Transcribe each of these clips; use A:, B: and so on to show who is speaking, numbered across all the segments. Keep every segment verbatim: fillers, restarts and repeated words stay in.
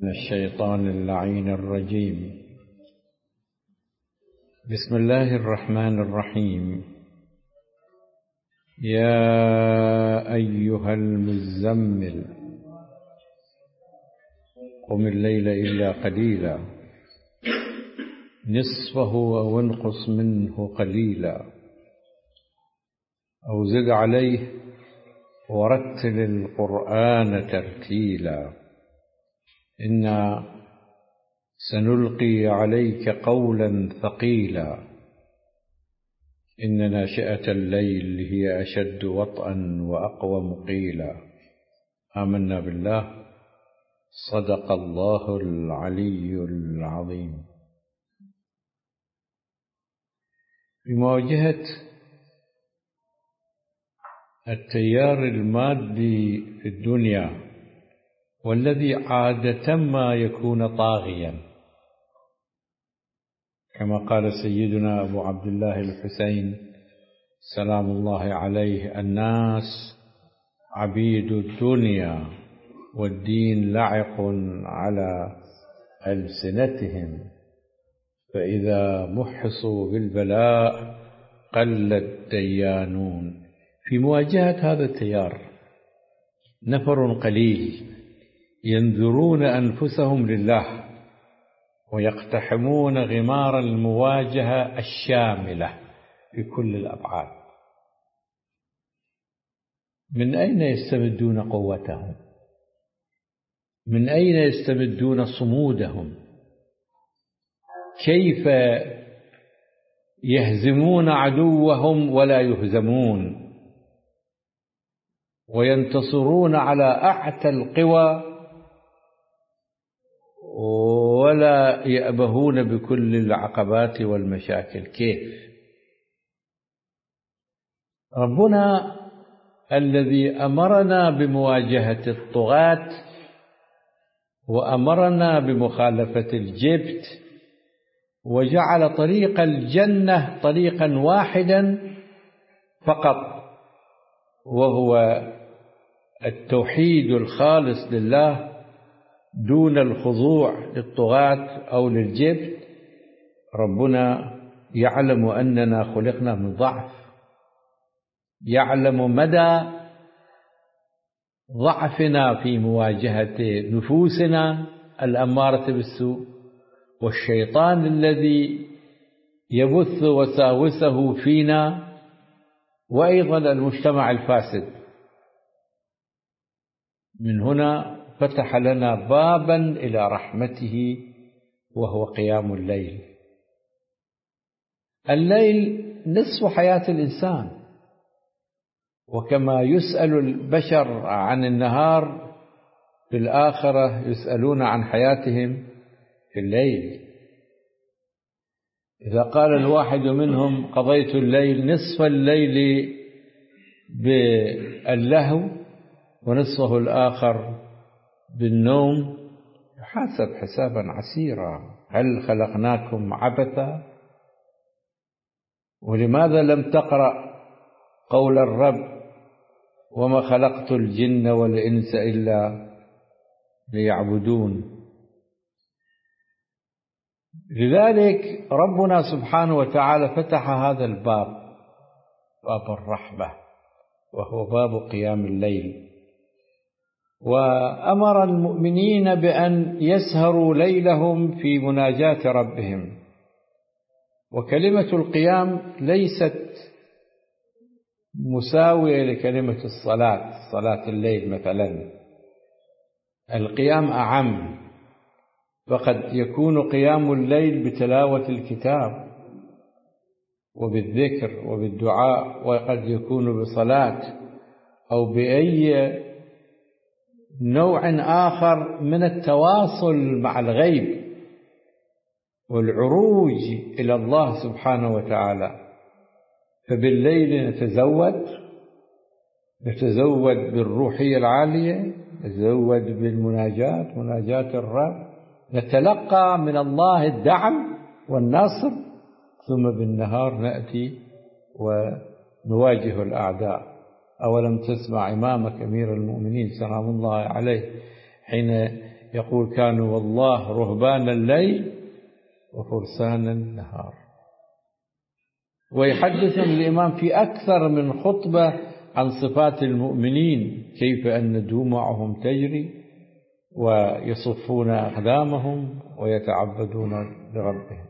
A: من الشيطان اللعين الرجيم. بسم الله الرحمن الرحيم. يا أيها المزمل قم الليل إلا قليلا نصفه أو انقص منه قليلا أو زد عليه ورتل القرآن ترتيلا إنا سنلقي عليك قولا ثقيلا إن ناشئة الليل هي أشد وطئا وأقوم قيلا. آمنا بالله. صدق الله العلي العظيم. بمواجهة التيار المادي في الدنيا والذي عادة ما يكون طاغيا، كما قال سيدنا أبو عبد الله الحسين سلام الله عليه: الناس عبيد الدنيا والدين لعق على ألسنتهم، فإذا محصوا بالبلاء قل الديانون. في مواجهة هذا التيار نفر قليل ينذرون أنفسهم لله ويقتحمون غمار المواجهة الشاملة في كل الأبعاد. من أين يستمدون قوتهم؟ من أين يستمدون صمودهم؟ كيف يهزمون عدوهم ولا يهزمون وينتصرون على أعتى القوى ولا يأبهون بكل العقبات والمشاكل؟ كيف؟ ربنا الذي أمرنا بمواجهة الطغاة وأمرنا بمخالفة الجبت وجعل طريق الجنة طريقا واحدا فقط، وهو التوحيد الخالص لله دون الخضوع للطغاة أو للجبت. ربنا يعلم أننا خلقنا من ضعف، يعلم مدى ضعفنا في مواجهة نفوسنا الأمارة بالسوء والشيطان الذي يبث وساوسه فينا، وأيضا المجتمع الفاسد. من هنا فتح لنا بابا إلى رحمته وهو قيام الليل. الليل نصف حياة الإنسان، وكما يسأل البشر عن النهار في الآخرة يسألون عن حياتهم في الليل. إذا قال الواحد منهم قضيت الليل نصف الليل باللهو ونصفه الآخر بالنوم يحاسب حسابا عسيرا. هل خلقناكم عبثا؟ ولماذا لم تقرأ قول الرب وما خلقت الجن والإنس إلا ليعبدون؟ لذلك ربنا سبحانه وتعالى فتح هذا الباب، باب الرحمة، وهو باب قيام الليل، وأمر المؤمنين بأن يسهروا ليلهم في مناجاة ربهم. وكلمة القيام ليست مساوية لكلمة الصلاة، صلاة الليل مثلا. القيام أعم، فقد يكون قيام الليل بتلاوة الكتاب وبالذكر وبالدعاء، وقد يكون بصلاة أو بأي نوع آخر من التواصل مع الغيب والعروج إلى الله سبحانه وتعالى. فبالليل نتزود نتزود بالروحية العالية، نتزود بالمناجاة، مناجاة الرب، نتلقى من الله الدعم والنصر، ثم بالنهار نأتي ونواجه الأعداء. أولم تسمع إمامك أمير المؤمنين سلام الله عليه حين يقول كانوا والله رهبان الليل وفرسان النهار. ويحدثهم الإمام في أكثر من خطبة عن صفات المؤمنين، كيف أن دموعهم تجري ويصفون أقدامهم ويتعبدون لربهم.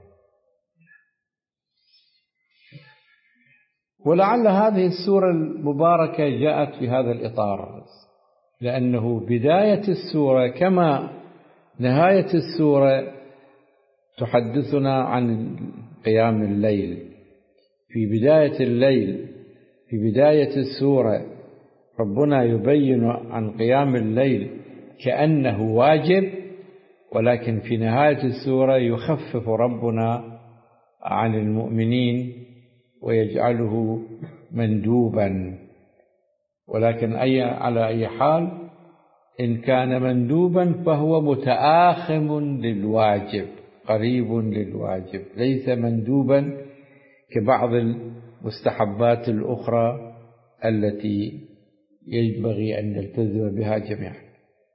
A: ولعل هذه السورة المباركة جاءت في هذا الإطار، لأنه بداية السورة كما نهاية السورة تحدثنا عن قيام الليل. في بداية الليل في بداية السورة ربنا يبين عن قيام الليل كأنه واجب، ولكن في نهاية السورة يخفف ربنا عن المؤمنين ويجعله مندوبا. ولكن أي على أي حال إن كان مندوبا فهو متآخم للواجب، قريب للواجب، ليس مندوبا كبعض المستحبات الأخرى التي ينبغي أن نلتزم بها جميعا.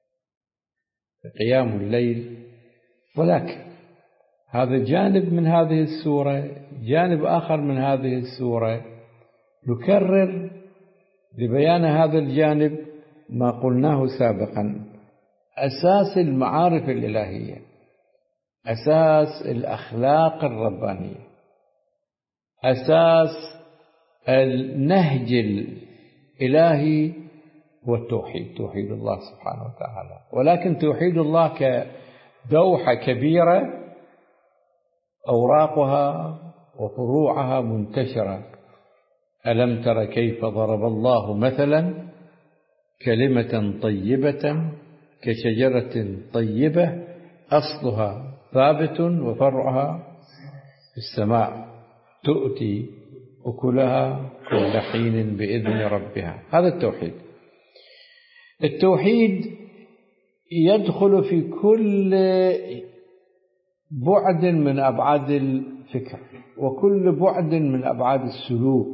A: قيام الليل. ولكن هذا جانب من هذه السورة. جانب آخر من هذه السورة نكرر لبيان هذا الجانب ما قلناه سابقا: أساس المعارف الإلهية، أساس الأخلاق الربانية، أساس النهج الإلهي هو التوحيد، توحيد الله سبحانه وتعالى. ولكن توحيد الله كدوحة كبيرة أوراقها وفروعها منتشرة. ألم تر كيف ضرب الله مثلا كلمة طيبة كشجرة طيبة أصلها ثابت وفرعها في السماء تؤتي أكلها كل حين بإذن ربها. هذا التوحيد. التوحيد يدخل في كل بعد من أبعاد الفكر وكل بعد من أبعاد السلوك.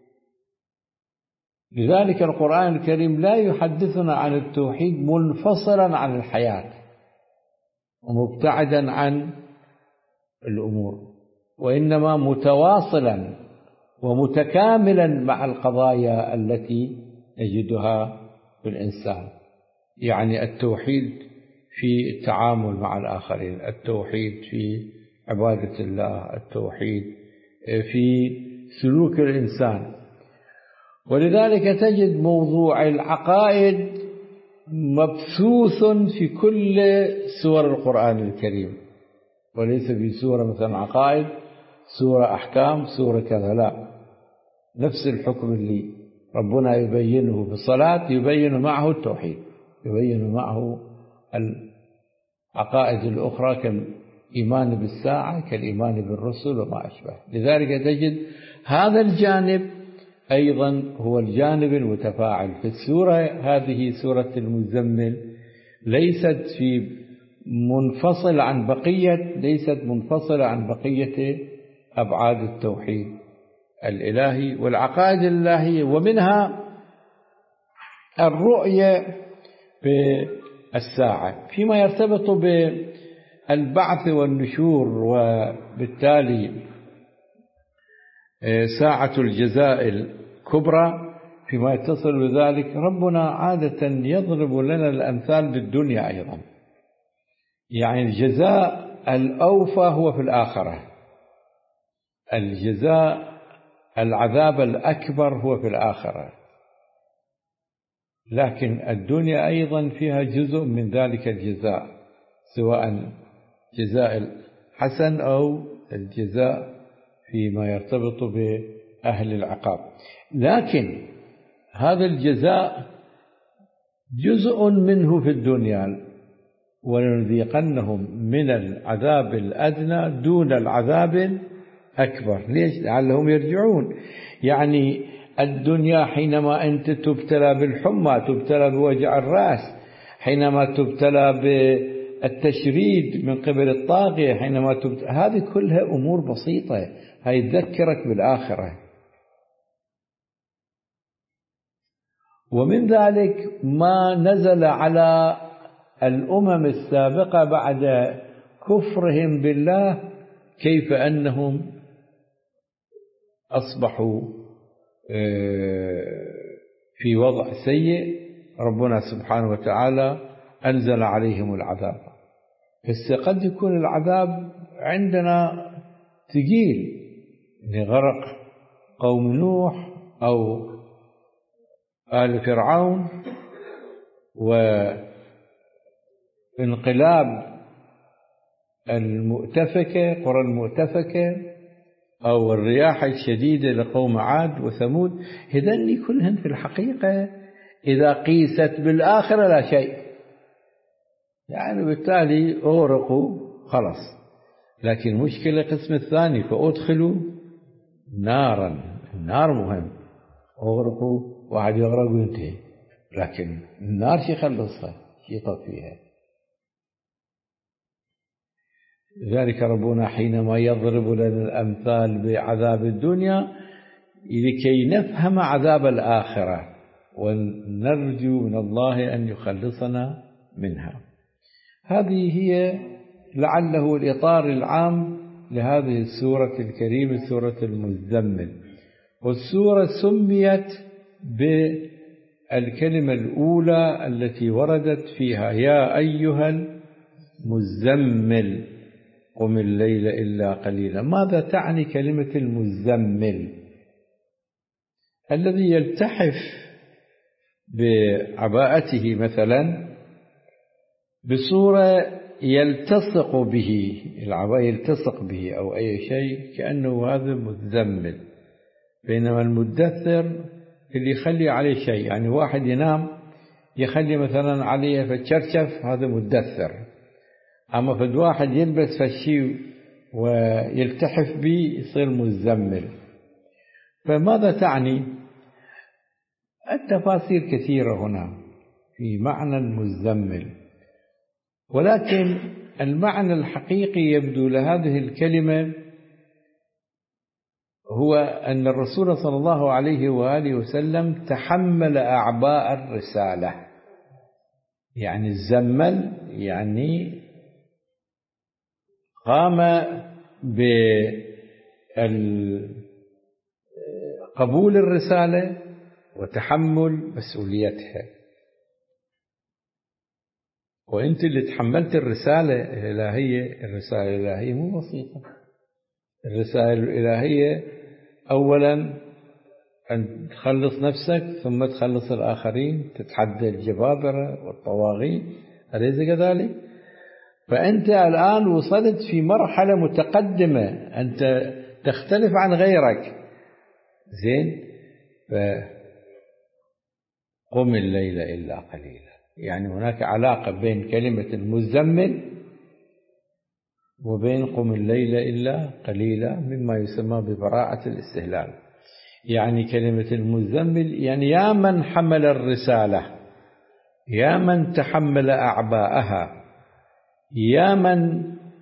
A: لذلك القرآن الكريم لا يحدثنا عن التوحيد منفصلا عن الحياة ومبتعدا عن الأمور، وإنما متواصلا ومتكاملا مع القضايا التي نجدها في الإنسان. يعني التوحيد في التعامل مع الآخرين، التوحيد في عبادة الله، التوحيد في سلوك الإنسان. ولذلك تجد موضوع العقائد مبثوث في كل سور القرآن الكريم، وليس في سورة مثلا عقائد، سورة أحكام، سورة كذا، لا، نفس الحكم اللي ربنا يبينه في الصلاة يبين معه التوحيد، يبين معه العقائد الأخرى كالإيمان بالساعة، كالإيمان بالرسل وما أشبه. لذلك تجد هذا الجانب أيضا هو الجانب المتفاعل في السورة هذه. سورة المزمل ليست في منفصل عن بقية ليست منفصلة عن بقية أبعاد التوحيد الإلهي والعقائد الإلهية، ومنها الرؤية بالساعة فيما يرتبط بالبعث والنشور، وبالتالي ساعة الجزاء الكبرى فيما يتصل بذلك. ربنا عادة يضرب لنا الأمثال بالدنيا أيضا، يعني الجزاء الأوفى هو في الآخرة، الجزاء العذاب الأكبر هو في الآخرة، لكن الدنيا أيضا فيها جزء من ذلك الجزاء، سواء جزاء الحسن أو الجزاء فيما يرتبط بأهل العقاب. لكن هذا الجزاء جزء منه في الدنيا، ولنذيقنهم من العذاب الأدنى دون العذاب الأكبر. ليش؟ لعلهم يرجعون. يعني الدنيا حينما أنت تبتلى بالحمى، تبتلى بوجع الرأس، حينما تبتلى بالتشريد من قبل الطاغية، حينما تبتلى، هذه كلها أمور بسيطة، هاي تذكرك بالآخرة. ومن ذلك ما نزل على الأمم السابقة بعد كفرهم بالله كيف أنهم أصبحوا في وضع سيء، ربنا سبحانه وتعالى أنزل عليهم العذاب. بس قد يكون العذاب عندنا ثقيل، لغرق قوم نوح أو آل فرعون وانقلاب المؤتفكة قرى المؤتفكة أو الرياح الشديدة لقوم عاد وثمود. هذني كلهن في الحقيقة إذا قيست بالآخرة لا شيء، يعني بالتالي أغرقوا خلاص. لكن مشكلة قسم الثاني فأدخلوا نارا، النار مهم، أغرقوا واحد يغرق وينتهي، لكن النار شي يخلصها شي يطفيها. لذلك ربنا حينما يضرب لنا الأمثال بعذاب الدنيا لكي نفهم عذاب الآخرة ونرجو من الله أن يخلصنا منها. هذه هي لعله الإطار العام لهذه السورة الكريمة، سورة المزمل. والسورة سميت بالكلمة الأولى التي وردت فيها يا أيها المزمل قم الليل إلا قليلا. ماذا تعني كلمة المزمل؟ الذي يلتحف بعباءته مثلا بصورة يلتصق به، العباءة يلتصق به أو أي شيء كأنه هذا مزمل. بينما المدثر اللي يخلي عليه شيء، يعني واحد ينام يخلي مثلا عليه فتشرشف هذا مدثر. أما فد واحد يلبس فشي ويلتحف به يصير مزمل. فماذا تعني؟ التفاسير كثيرة هنا في معنى المزمل، ولكن المعنى الحقيقي يبدو لهذه الكلمة هو أن الرسول صلى الله عليه وآله وسلم تحمل أعباء الرسالة. يعني الزمل يعني قام بقبول الرسالة وتحمل مسؤوليتها. وأنت اللي تحملت الرسالة الإلهية. الرسالة الإلهية مو بسيطة. الرسالة الإلهية أولا أن تخلص نفسك ثم تخلص الآخرين، تتحدى الجبابرة والطواغيت، أليس كذلك؟ فأنت الآن وصلت في مرحلة متقدمة، أنت تختلف عن غيرك. زين، فقم الليل إلا قليلا. يعني هناك علاقة بين كلمة المزمل وبين قم الليل إلا قليلا، مما يسمى ببراءة الاستهلال. يعني كلمة المزمل يعني يا من حمل الرسالة، يا من تحمل أعباءها، يا من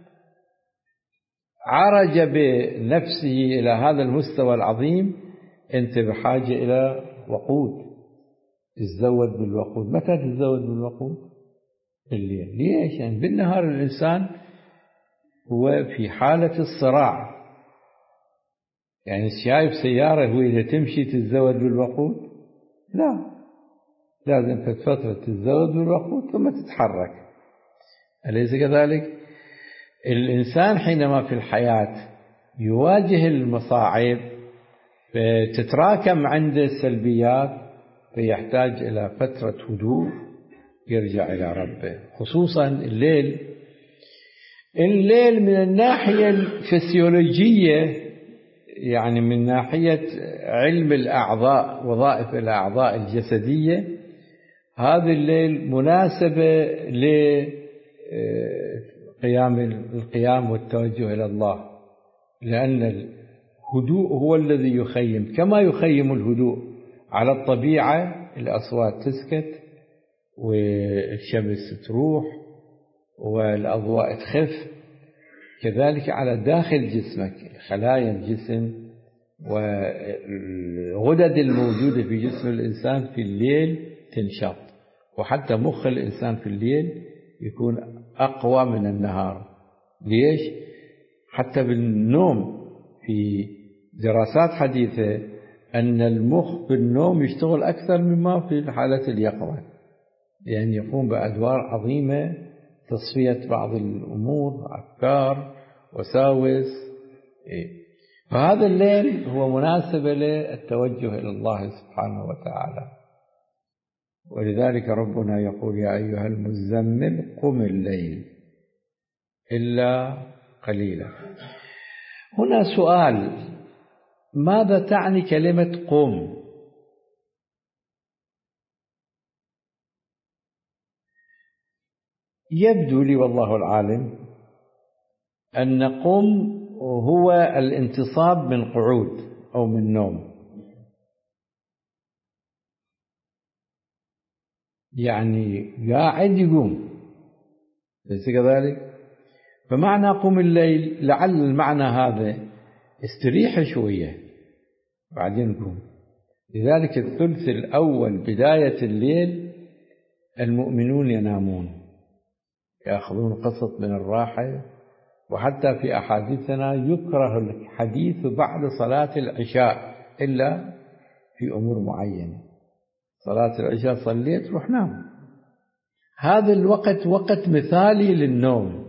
A: عرج بنفسه إلى هذا المستوى العظيم، أنت بحاجة إلى وقود. تتزود بالوقود. متى تتزود بالوقود؟ الليل. ليش؟ يعني بالنهار الإنسان هو في حالة الصراع. يعني شايف سيارة هو إذا تمشي تتزود بالوقود؟ لا، لازم في فترة تتزود بالوقود ثم تتحرك، أليس كذلك؟ الإنسان حينما في الحياة يواجه المصاعب فتتراكم عنده السلبيات، فيحتاج إلى فترة هدوء يرجع إلى ربه. خصوصا الليل. الليل من الناحية الفسيولوجية، يعني من ناحية علم الأعضاء، وظائف الأعضاء الجسدية، هذا الليل مناسبة لقيام القيام والتوجه إلى الله، لأن الهدوء هو الذي يخيم. كما يخيم الهدوء على الطبيعة، الأصوات تسكت والشمس تروح والأضواء تخف، كذلك على داخل جسمك خلايا الجسم والغدد الموجودة في جسم الإنسان في الليل تنشط، وحتى مخ الإنسان في الليل يكون أقوى من النهار. ليش؟ حتى بالنوم في دراسات حديثة أن المخ بالنوم يشتغل أكثر مما في حالة اليقظة، لأن يقوم بأدوار عظيمة، تصفية بعض الأمور، أفكار، وساوس. فهذا الليل هو مناسبة للتوجه إلى الله سبحانه وتعالى. ولذلك ربنا يقول: يا أيها المزمل قم الليل إلا قليلا. هنا سؤال: ماذا تعني كلمة قم؟ يبدو لي والله العالم أن قم هو الانتصاب من قعود أو من نوم، يعني قاعد يقوم، ليس كذلك؟ فمعنى قم الليل لعل المعنى هذا استريح شوية بعدين قوم. لذلك الثلث الأول بداية الليل المؤمنون ينامون، يأخذون قسط من الراحة. وحتى في أحاديثنا يكره الحديث بعد صلاة العشاء إلا في أمور معينة. صلاة العشاء صليت روح نام، هذا الوقت وقت مثالي للنوم،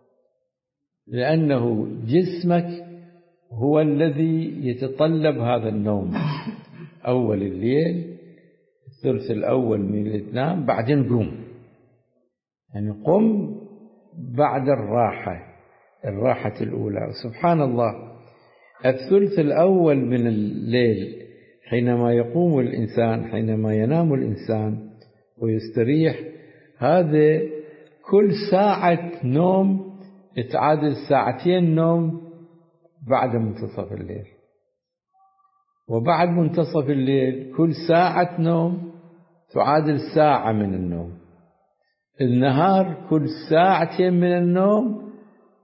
A: لأنه جسمك هو الذي يتطلب هذا النوم. أول الليل الثلث الأول من الليل تنام، بعدين قم، يعني قم بعد الراحة، الراحة الأولى. سبحان الله، الثلث الأول من الليل حينما يقوم الإنسان، حينما ينام الإنسان ويستريح، هذا كل ساعة نوم تعادل ساعتين نوم بعد منتصف الليل، وبعد منتصف الليل كل ساعة نوم تعادل ساعة من النوم. النهار كل ساعتين من النوم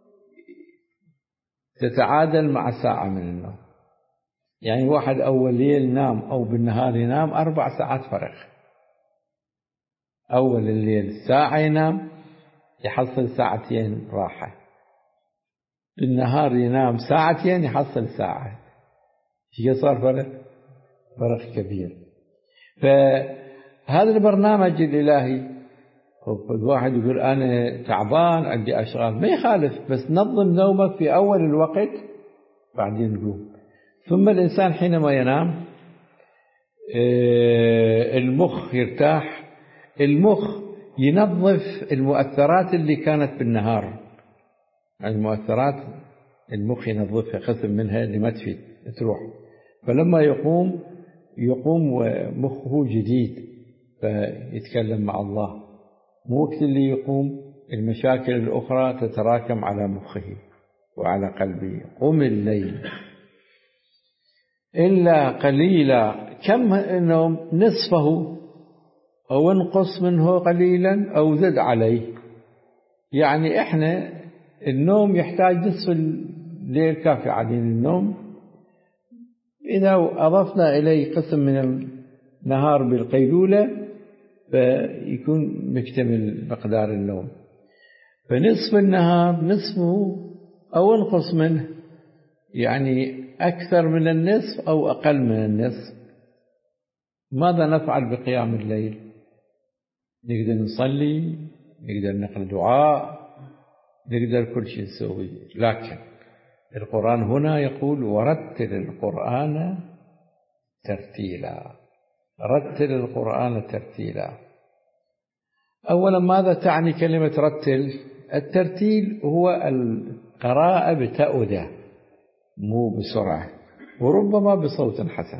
A: تتعادل مع ساعة من النوم. يعني واحد أول ليل نام أو بالنهار ينام أربع ساعات فرق. أول الليل ساعة ينام يحصل ساعتين راحة، بالنهار ينام ساعتين يحصل ساعة. ايش صار فرق؟ فرق كبير. فهذا البرنامج الإلهي، الواحد يقول أنا تعبان عندي أشغال، ما يخالف، بس نظم نومك في أول الوقت بعدين قوم. ثم الإنسان حينما ينام المخ يرتاح، المخ ينظف المؤثرات اللي كانت بالنهار، المؤثرات المخ ينظفها، قسم منها اللي ما تفيد تروح. فلما يقوم يقوم ومخه جديد فيتكلم مع الله. مو وقت اللي يقوم المشاكل الأخرى تتراكم على مخه وعلى قلبه. قم الليل إلا قليلا، كم النوم؟ نصفه أو انقص منه قليلا أو زد عليه. يعني إحنا النوم يحتاج نصف الليل كافي علينا النوم، إذا أضفنا إليه قسم من النهار بالقيلولة فيكون مكتمل مقدار النوم. فنصف النهار نصفه أو انقص منه، يعني أكثر من النصف أو أقل من النصف. ماذا نفعل بقيام الليل؟ نقدر نصلي، نقدر نقرأ دعاء، نقدر كل شيء نسوي. لكن القرآن هنا يقول: ورتل القرآن ترتيلا. رتل القرآن ترتيلا. أولا ماذا تعني كلمة رتل؟ الترتيل هو القراءة بتأودة، مو بسرعة، وربما بصوت حسن.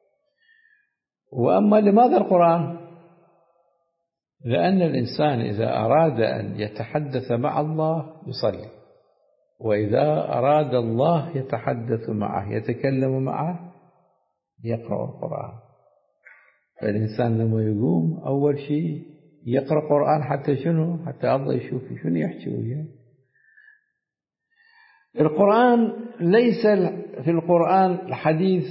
A: وأما لماذا القرآن؟ لأن الإنسان إذا أراد أن يتحدث مع الله يصلي، وإذا أراد الله يتحدث معه يتكلم معه يقرأ القرآن. فالإنسان لما يقوم أول شيء يقرأ قرآن، حتى شنو؟ حتى الله يشوف شنو يحكي وياه. القرآن ليس في القرآن الحديث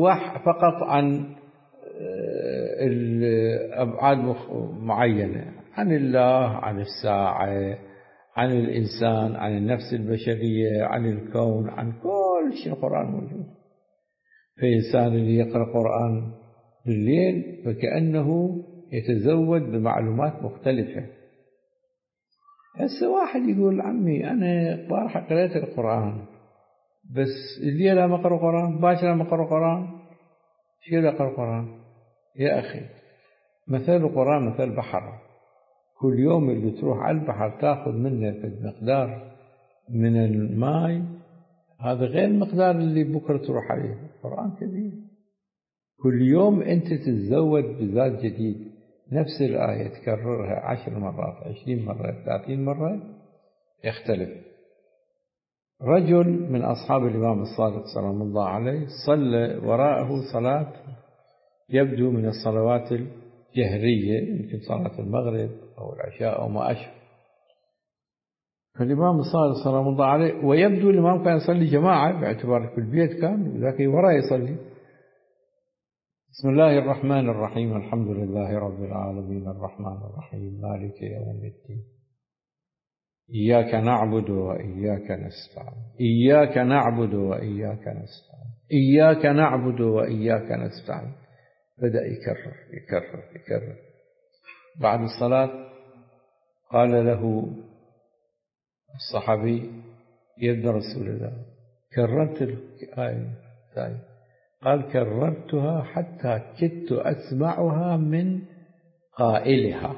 A: فقط عن أبعاد معينة، عن الله، عن الساعة، عن الإنسان، عن النفس البشرية، عن الكون، عن كل شيء القرآن موجود. فإنسان اللي يقرأ قرآن بالليل فكأنه يتزود بمعلومات مختلفة. هسه واحد يقول عمي أنا بارحة قرأت القرآن بس الليلة لما أقرأ قرآن، باكر لما أقرأ قرآن، شو أقرأ قرآن؟ يا أخي مثل القرآن مثل بحر، كل يوم اللي تروح على البحر تأخذ منه في مقدار من الماء، هذا غير المقدار اللي بكرة تروح عليه. القرآن كبير، كل يوم أنت تتزود بزاد جديد. نفس الآية تكررها عشر مرات، عشرين مرة، ثلاثين مرة، يختلف. رجل من أصحاب الإمام الصادق سلام الله عليه صلى وراءه صلاة يبدو من الصلوات الجهرية، يمكن صلاة المغرب أو العشاء أو ما أشبه. فالإمام الصادق سلام الله عليه، ويبدو الإمام كان يصلي جماعة باعتبار في البيت كان، لكن وراء يصلي. بسم الله الرحمن الرحيم، الحمد لله رب العالمين الرحمن الرحيم مالك يوم الدين، إياك نعبد وإياك نستعين، إياك نعبد وإياك نستعين، إياك نعبد وإياك نستعين. بدأ يكرر يكرر يكرر. بعد الصلاة قال له الصحابي يا ابن رسول الله كررت الآية؟ قال كررتها حتى كدت أسمعها من قائلها.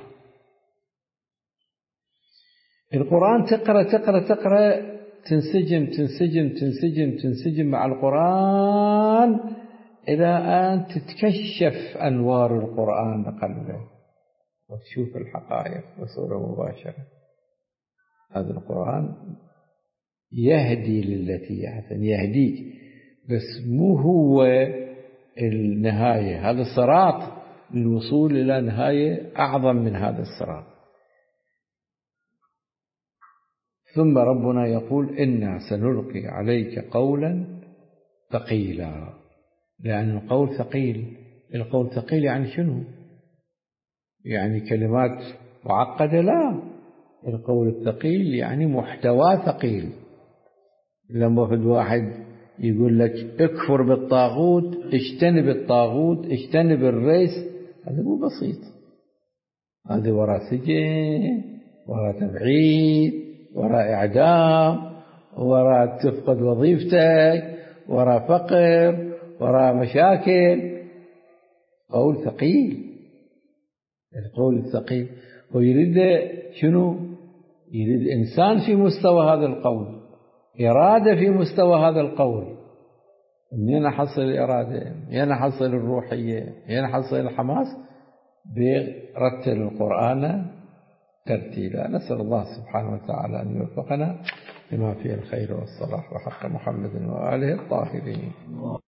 A: القرآن تقرأ تقرأ تقرأ تنسجم تنسجم تنسجم تنسجم مع القرآن إلى أن تتكشف أنوار القرآن بقلبك وتشوف الحقائق بصورة مباشرة. هذا القرآن يهدي للتي أحسن، يهديك، بس مو هو النهاية. هذا الصراط للوصول إلى نهاية أعظم من هذا الصراط. ثم ربنا يقول إنا سنلقي عليك قولا ثقيلا، لأن القول ثقيل. القول ثقيل يعني شنو؟ يعني كلمات معقدة؟ لا، القول الثقيل يعني محتوى ثقيل. لما في واحد يقول لك اكفر بالطاغوت، اجتنب الطاغوت، اجتنب الريس، هذا مو بسيط، هذا وراء سجن، وراء تبعيد، وراء إعدام، وراء تفقد وظيفتك، وراء فقر، وراء مشاكل. قول ثقيل. القول الثقيل هو يريد شنو؟ يريد إنسان في مستوى هذا القول، إرادة في مستوى هذا القول. منين أحصل الإرادة؟ منين أحصل الروحية؟ منين أحصل الحماس؟ برتل القرآن ترتيلا. نسأل الله سبحانه وتعالى أن يوفقنا لما فيه الخير والصلاح وحق محمد وآله الطاهرين.